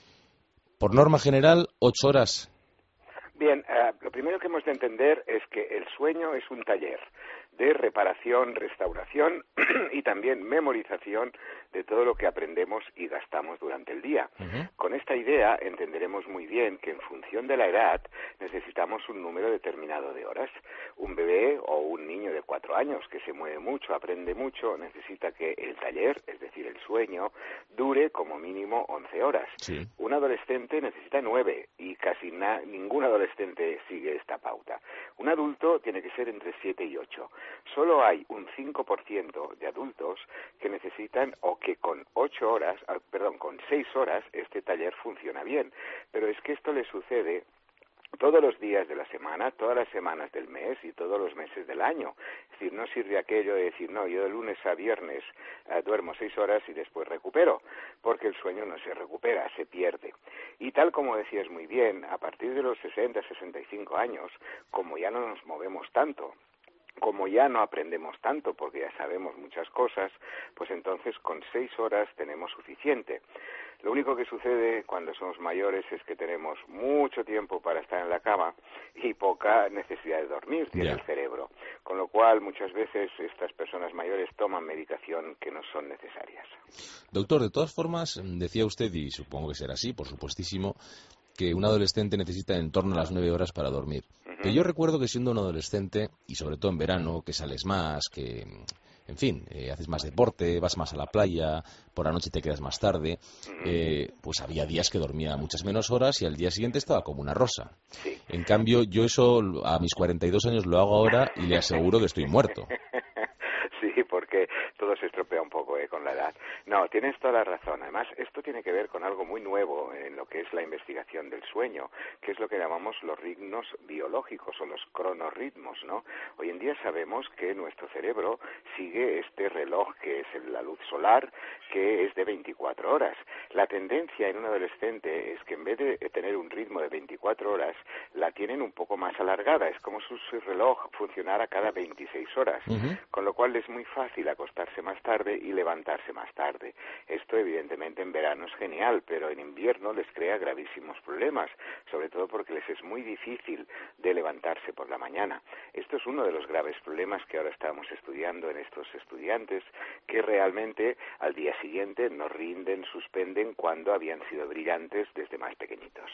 Por norma general, ocho horas. Bien, eh, lo primero que hemos de entender es que el sueño es un taller de reparación, restauración y también memorización de todo lo que aprendemos y gastamos durante el día. Uh-huh. Con esta idea entenderemos muy bien que en función de la edad necesitamos un número determinado de horas. Un bebé o un niño de cuatro años que se mueve mucho, aprende mucho, necesita que el taller, es decir, el sueño, dure como mínimo once horas. Sí. Un adolescente necesita nueve y casi na- ningún adolescente sigue esta pauta. Un adulto tiene que ser entre siete y ocho. Solo hay un cinco por ciento de adultos que necesitan o que con ocho horas, perdón, con seis horas este taller funciona bien. Pero es que esto le sucede todos los días de la semana, todas las semanas del mes y todos los meses del año. Es decir, no sirve aquello de decir, no, yo de lunes a viernes eh, duermo seis horas y después recupero, porque el sueño no se recupera, se pierde. Y tal como decías muy bien, a partir de los sesenta, sesenta y cinco años, como ya no nos movemos tanto, como ya no aprendemos tanto porque ya sabemos muchas cosas, pues entonces con seis horas tenemos suficiente. Lo único que sucede cuando somos mayores es que tenemos mucho tiempo para estar en la cama y poca necesidad de dormir tiene Yeah. el cerebro, con lo cual muchas veces estas personas mayores toman medicación que no son necesarias. Doctor, de todas formas, decía usted, y supongo que será así, por supuestísimo, que un adolescente necesita en torno a las nueve horas para dormir. Uh-huh. Pero yo recuerdo que siendo un adolescente, y sobre todo en verano, que sales más, que, en fin, eh, haces más deporte, vas más a la playa, por la noche te quedas más tarde, Uh-huh. eh, pues había días que dormía muchas menos horas y al día siguiente estaba como una rosa. Sí. En cambio, yo eso a mis cuarenta y dos años lo hago ahora y le aseguro que estoy muerto. Sí, porque todo se estropea un poco eh, con la edad. No, tienes toda la razón. Además, esto tiene que ver con algo muy nuevo en lo que es la investigación del sueño, que es lo que llamamos los ritmos biológicos o los cronorritmos, ¿no? Hoy en día sabemos que nuestro cerebro sigue este reloj que es la luz solar, que es de veinticuatro horas. La tendencia en un adolescente es que en vez de tener un ritmo de veinticuatro horas, la tienen un poco más alargada. Es como si su reloj funcionara cada veintiséis horas, Uh-huh. con lo cual es muy fácil acostarse más tarde y levantarse más tarde. Esto evidentemente en verano es genial, pero en invierno les crea gravísimos problemas, sobre todo porque les es muy difícil de levantarse por la mañana. Esto es uno de los graves problemas que ahora estamos estudiando en estos estudiantes, que realmente al día siguiente no rinden, suspenden cuando habían sido brillantes desde más pequeñitos.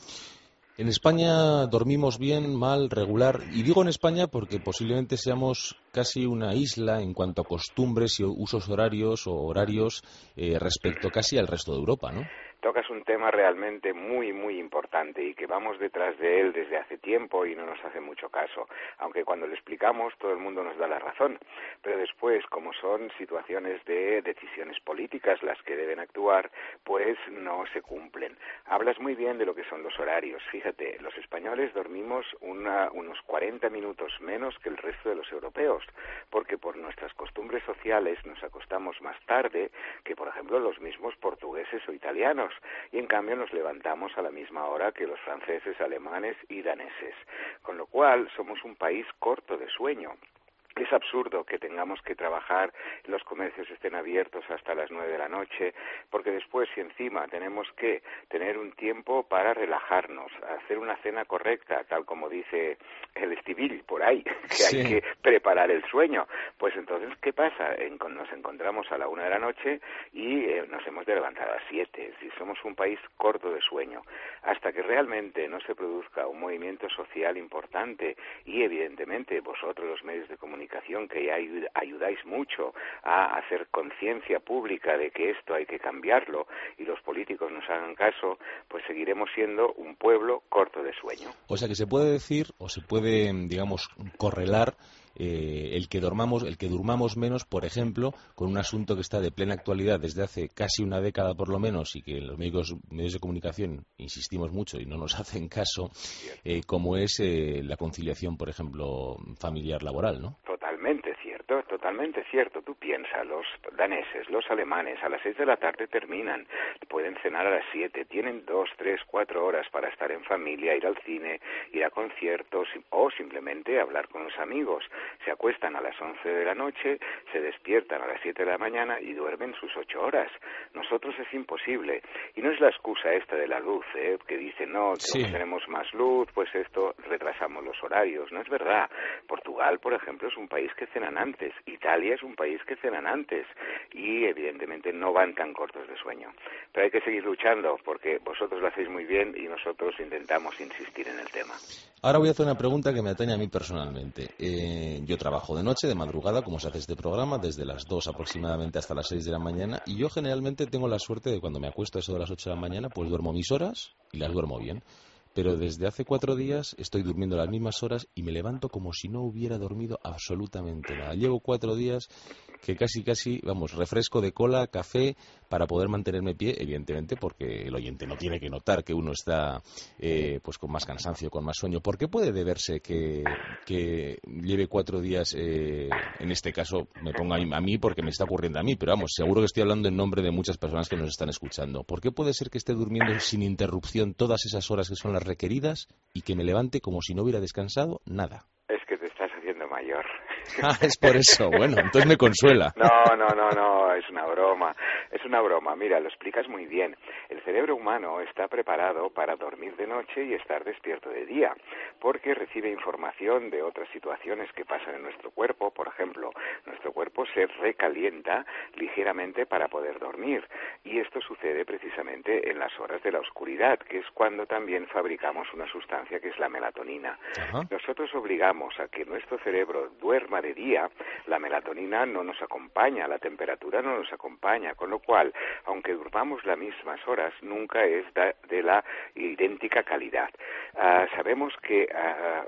En España dormimos bien, mal, regular. Y digo en España porque posiblemente seamos casi una isla en cuanto a costumbres y usos horarios o horarios eh, respecto casi al resto de Europa, ¿no? Tocas un tema realmente muy, muy importante y que vamos detrás de él desde hace tiempo y no nos hace mucho caso, aunque cuando le explicamos todo el mundo nos da la razón, pero después, como son situaciones de decisiones políticas las que deben actuar, pues no se cumplen. Hablas muy bien de lo que son los horarios. Fíjate, los españoles dormimos una, unos cuarenta minutos menos que el resto de los europeos, porque por nuestras costumbres sociales nos acostamos más tarde que, por ejemplo, los mismos portugueses o italianos, y en cambio nos levantamos a la misma hora que los franceses, alemanes y daneses, con lo cual somos un país corto de sueño. Es absurdo que tengamos que trabajar, los comercios estén abiertos hasta las nueve de la noche, porque después, si encima tenemos que tener un tiempo para relajarnos, hacer una cena correcta, tal como dice el Estivill por ahí, que Sí. hay que preparar el sueño, pues entonces, ¿qué pasa? En, nos encontramos a la una de la noche y eh, nos hemos de levantar a las siete. Es decir, somos un país corto de sueño. Hasta que realmente no se produzca un movimiento social importante y, evidentemente, vosotros, los medios de comunicación, que ya ayudáis mucho a hacer conciencia pública de que esto hay que cambiarlo y los políticos nos hagan caso, pues seguiremos siendo un pueblo corto de sueño. O sea que se puede decir, o se puede, digamos, correlar eh, el que dormamos, el que durmamos menos, por ejemplo, con un asunto que está de plena actualidad desde hace casi una década por lo menos y que los medios, medios de comunicación insistimos mucho y no nos hacen caso, eh, como es eh, la conciliación, por ejemplo, familiar-laboral, ¿no? Totalmente cierto, totalmente cierto. Tú piensas, los daneses, los alemanes, a las seis de la tarde terminan, pueden cenar a las siete, tienen dos, tres, cuatro horas para estar en familia, ir al cine, ir a conciertos o simplemente hablar con los amigos. Se acuestan a las once de la noche, se despiertan a las siete de la mañana y duermen sus ocho horas. Nosotros es imposible. Y no es la excusa esta de la luz, ¿eh? Que dicen, no, Sí. tenemos más luz, pues esto retrasamos los horarios. No es verdad. Portugal, por ejemplo, es un país que cenan antes. Italia es un país que cenan antes. Y evidentemente no van tan cortos de sueño. Pero hay que seguir luchando porque vosotros lo hacéis muy bien y nosotros intentamos insistir en el tema. Ahora voy a hacer una pregunta que me atañe a mí personalmente. Eh, yo trabajo de noche, de madrugada, como se hace este programa, desde las dos aproximadamente hasta las seis de la mañana, y yo generalmente tengo la suerte de cuando me acuesto a eso de las ocho de la mañana, pues duermo mis horas y las duermo bien. Pero desde hace cuatro días estoy durmiendo las mismas horas y me levanto como si no hubiera dormido absolutamente nada. Llevo cuatro días que casi, casi, vamos, refresco de cola, café, para poder mantenerme pie, evidentemente, porque el oyente no tiene que notar que uno está eh, pues con más cansancio, con más sueño. ¿Por qué puede deberse que, que lleve cuatro días, eh, en este caso, me pongo a mí porque me está ocurriendo a mí, pero vamos, seguro que estoy hablando en nombre de muchas personas que nos están escuchando? ¿Por qué puede ser que esté durmiendo sin interrupción todas esas horas que son las requeridas y que me levante como si no hubiera descansado nada? Es que te estás haciendo mayor. Ah, es por eso. Bueno, entonces me consuela. No, no, no, no, es una broma. Es una broma. Mira, lo explicas muy bien. El cerebro humano está preparado para dormir de noche y estar despierto de día, porque recibe información de otras situaciones que pasan en nuestro cuerpo. Por ejemplo, nuestro cuerpo se recalienta ligeramente para poder dormir, y esto sucede precisamente en las horas de la oscuridad, que es cuando también fabricamos una sustancia que es la melatonina. Ajá. Nosotros obligamos a que nuestro cerebro duerma de día, la melatonina no nos acompaña, la temperatura no nos acompaña, con lo cual, aunque durmamos las mismas horas, nunca es de la idéntica calidad. Uh, sabemos que uh,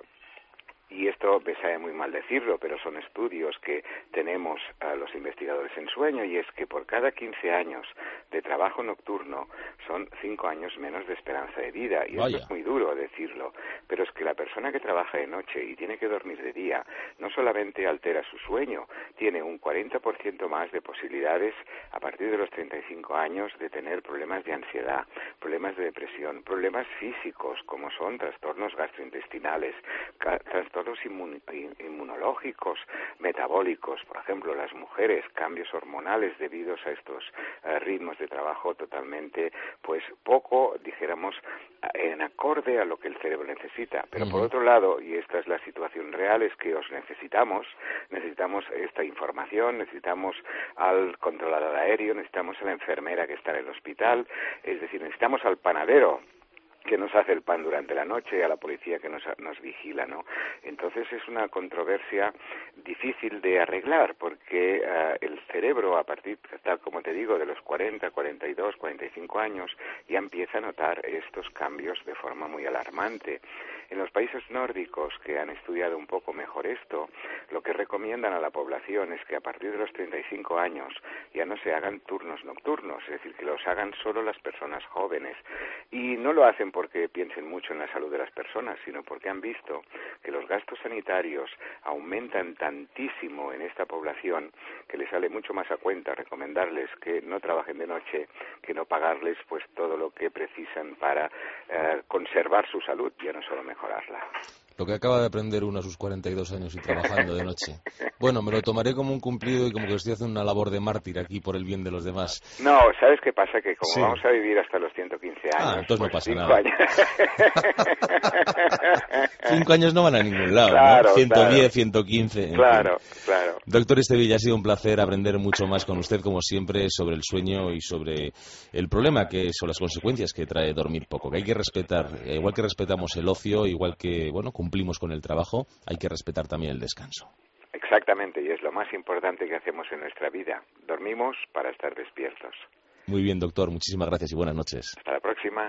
y esto me sabe muy mal decirlo, pero son estudios que tenemos a los investigadores en sueño, y es que por cada quince años de trabajo nocturno son cinco años menos de esperanza de vida, y Vaya. esto es muy duro decirlo, pero es que la persona que trabaja de noche y tiene que dormir de día no solamente altera su sueño, tiene un cuarenta por ciento más de posibilidades a partir de los treinta y cinco años de tener problemas de ansiedad, problemas de depresión, problemas físicos como son trastornos gastrointestinales, ca- trastornos inmun- inmunológicos, metabólicos, por ejemplo, las mujeres, cambios hormonales debidos a estos uh, ritmos de trabajo totalmente, pues poco, dijéramos, en acorde a lo que el cerebro necesita. Pero uh-huh. por otro lado, y esta es la situación real, es que os necesitamos, necesitamos esta información, necesitamos al controlador aéreo, necesitamos a la enfermera que está en el hospital, es decir, necesitamos al panadero que nos hace el pan durante la noche, a la policía que nos, nos vigila, ¿no? Entonces es una controversia difícil de arreglar, porque uh, el cerebro, a partir, tal como te digo, de los cuarenta, cuarenta y dos, cuarenta y cinco años, ya empieza a notar estos cambios de forma muy alarmante. En los países nórdicos, que han estudiado un poco mejor esto, lo que recomiendan a la población es que a partir de los treinta y cinco años ya no se hagan turnos nocturnos, es decir, que los hagan solo las personas jóvenes. Y no lo hacen porque piensen mucho en la salud de las personas, sino porque han visto que los gastos sanitarios aumentan tantísimo en esta población que les sale mucho más a cuenta recomendarles que no trabajen de noche, que no pagarles pues todo lo que precisan para eh, conservar su salud, ya no solo mejorarla. Lo que acaba de aprender uno a sus cuarenta y dos años y trabajando de noche. Bueno, me lo tomaré como un cumplido y como que estoy haciendo una labor de mártir aquí por el bien de los demás. No, ¿sabes qué pasa? Que como Sí. vamos a vivir hasta los ciento quince años... Ah, entonces no pues pasa cinco nada. Años... Cinco años no van a ningún lado, Claro, ¿no? ciento diez, claro. ciento quince. En Claro, fin. claro. Doctor Estevilla, ha sido un placer aprender mucho más con usted, como siempre, sobre el sueño y sobre el problema que son las consecuencias que trae dormir poco, que hay que respetar, igual que respetamos el ocio, igual que, bueno, cumplimos con el trabajo, hay que respetar también el descanso. Exactamente, y es lo más importante que hacemos en nuestra vida. Dormimos para estar despiertos. Muy bien, doctor, muchísimas gracias y buenas noches. Hasta la próxima.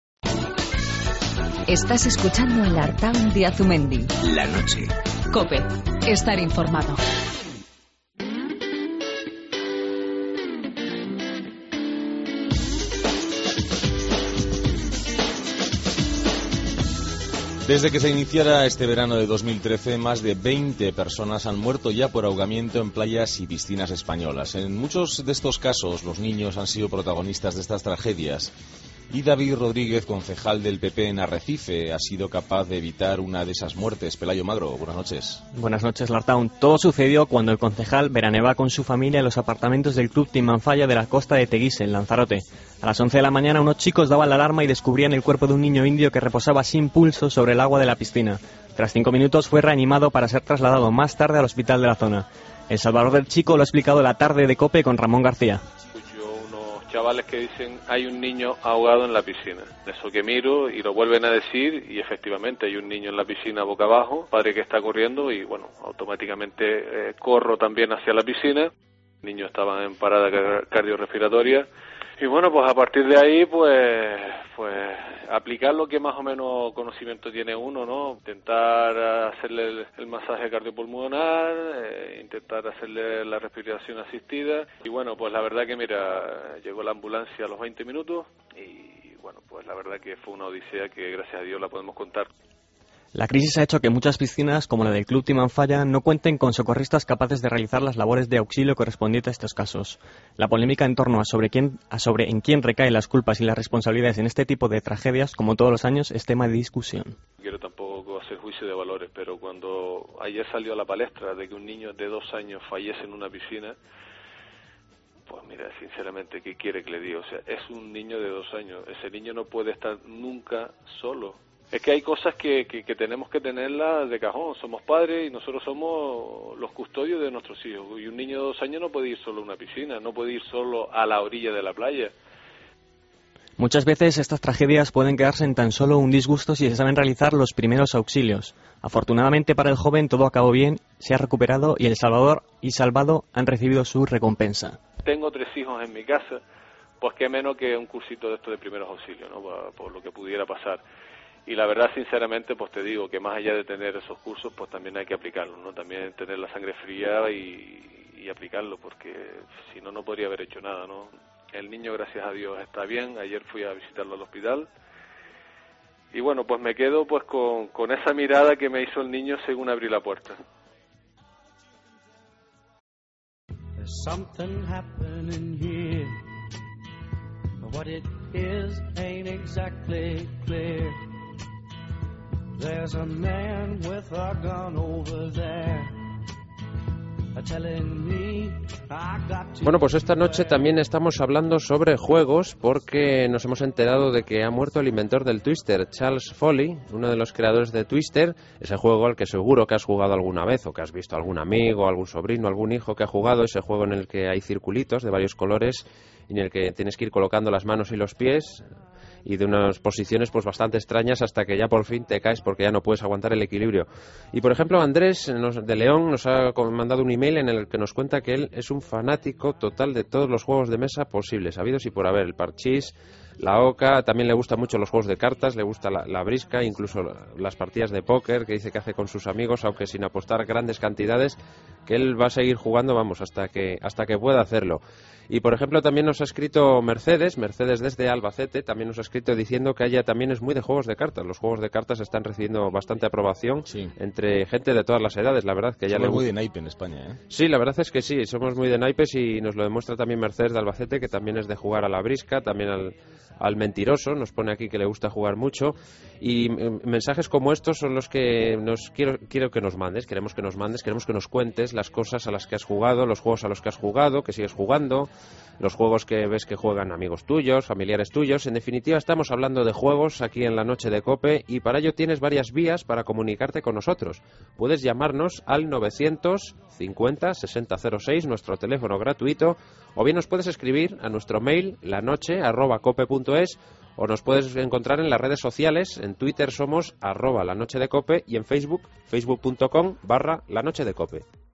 Estás escuchando el Artaun de Azumendi. La noche. COPE. Estar informado. Desde que se iniciara este verano de dos mil trece, más de veinte personas han muerto ya por ahogamiento en playas y piscinas españolas. En muchos de estos casos, los niños han sido protagonistas de estas tragedias. Y David Rodríguez, concejal del P P en Arrecife, ha sido capaz de evitar una de esas muertes. Pelayo Magro, buenas noches. Buenas noches, Lartaun. Todo sucedió cuando el concejal veraneaba con su familia en los apartamentos del Club Timanfaya de la costa de Teguise, en Lanzarote. A las once de la mañana, unos chicos daban la alarma y descubrían el cuerpo de un niño indio que reposaba sin pulso sobre el agua de la piscina. Tras cinco minutos fue reanimado para ser trasladado más tarde al hospital de la zona. El salvador del chico lo ha explicado la tarde de COPE con Ramón García. Chavales que dicen hay un niño ahogado en la piscina. Eso que miro y lo vuelven a decir y efectivamente hay un niño en la piscina boca abajo, padre que está corriendo y bueno, automáticamente eh, corro también hacia la piscina. El niño estaba en parada cardiorrespiratoria y bueno, pues a partir de ahí pues pues aplicar lo que más o menos conocimiento tiene uno, ¿no? Intentar hacerle el, el masaje cardiopulmonar, eh, intentar hacerle la respiración asistida y bueno, pues la verdad que mira, llegó la ambulancia a los veinte minutos y bueno, pues la verdad que fue una odisea que gracias a Dios la podemos contar. La crisis ha hecho que muchas piscinas, como la del Club Timanfaya, no cuenten con socorristas capaces de realizar las labores de auxilio correspondientes a estos casos. La polémica en torno a sobre quién, a sobre en quién recaen las culpas y las responsabilidades en este tipo de tragedias, como todos los años, es tema de discusión. Quiero tampoco hacer juicio juicio de valores, pero cuando ayer salió a la palestra de que un niño de dos años fallece en una piscina, pues mira, sinceramente, ¿qué quiere que le diga? O sea, es un niño de dos años, ese niño no puede estar nunca solo. Es que hay cosas que, que, que tenemos que tenerlas de cajón, somos padres y nosotros somos los custodios de nuestros hijos, y un niño de dos años no puede ir solo a una piscina, no puede ir solo a la orilla de la playa. Muchas veces estas tragedias pueden quedarse en tan solo un disgusto si se saben realizar los primeros auxilios. Afortunadamente para el joven todo acabó bien, se ha recuperado y El Salvador y Salvado han recibido su recompensa. Tengo tres hijos en mi casa, pues qué menos que un cursito de esto de primeros auxilios, ¿no? Por, por lo que pudiera pasar. Y la verdad, sinceramente, pues te digo que más allá de tener esos cursos, pues también hay que aplicarlos, ¿no? También tener la sangre fría y, y aplicarlo, porque si no, no podría haber hecho nada, ¿no? El niño, gracias a Dios, está bien. Ayer fui a visitarlo al hospital. Y bueno, pues me quedo pues con, con esa mirada que me hizo el niño según abrí la puerta. There's something happening here, but what it is ain't exactly clear. There's a man with a gun over there. Bueno, pues esta noche también estamos hablando sobre juegos porque nos hemos enterado de que ha muerto el inventor del Twister, Charles Foley, uno de los creadores de Twister, ese juego al que seguro que has jugado alguna vez o que has visto algún amigo, algún sobrino, algún hijo que ha jugado, ese juego en el que hay circulitos de varios colores y en el que tienes que ir colocando las manos y los pies y de unas posiciones pues bastante extrañas hasta que ya por fin te caes porque ya no puedes aguantar el equilibrio. Y por ejemplo Andrés nos, de León nos ha mandado un email en el que nos cuenta que él es un fanático total de todos los juegos de mesa posibles, habidos y por haber, el parchís, la oca, también le gustan mucho los juegos de cartas, le gusta la, la brisca, incluso las partidas de póker que dice que hace con sus amigos, aunque sin apostar grandes cantidades, que él va a seguir jugando, vamos, hasta que hasta que pueda hacerlo. Y por ejemplo también nos ha escrito Mercedes, Mercedes desde Albacete, también nos ha escrito diciendo que ella también es muy de juegos de cartas. Los juegos de cartas están recibiendo bastante aprobación sí. entre gente de todas las edades, la verdad que ya somos le... muy de naipe en España, ¿eh? Sí, la verdad es que sí, somos muy de naipes y nos lo demuestra también Mercedes de Albacete, que también es de jugar a la brisca, también al, al mentiroso, nos pone aquí que le gusta jugar mucho. Y mensajes como estos son los que nos quiero, quiero que nos mandes, queremos que nos mandes, queremos que nos cuentes las cosas a las que has jugado, los juegos a los que has jugado, que sigues jugando, los juegos que ves que juegan amigos tuyos, familiares tuyos. En definitiva, estamos hablando de juegos aquí en la noche de COPE y para ello tienes varias vías para comunicarte con nosotros. Puedes llamarnos al novecientos cincuenta sesenta cero seis, nuestro teléfono gratuito, o bien nos puedes escribir a nuestro mail lanoche arroba cope punto es, o nos puedes encontrar en las redes sociales. En Twitter somos arroba la noche de cope y en Facebook, facebook punto com barra la noche de cope.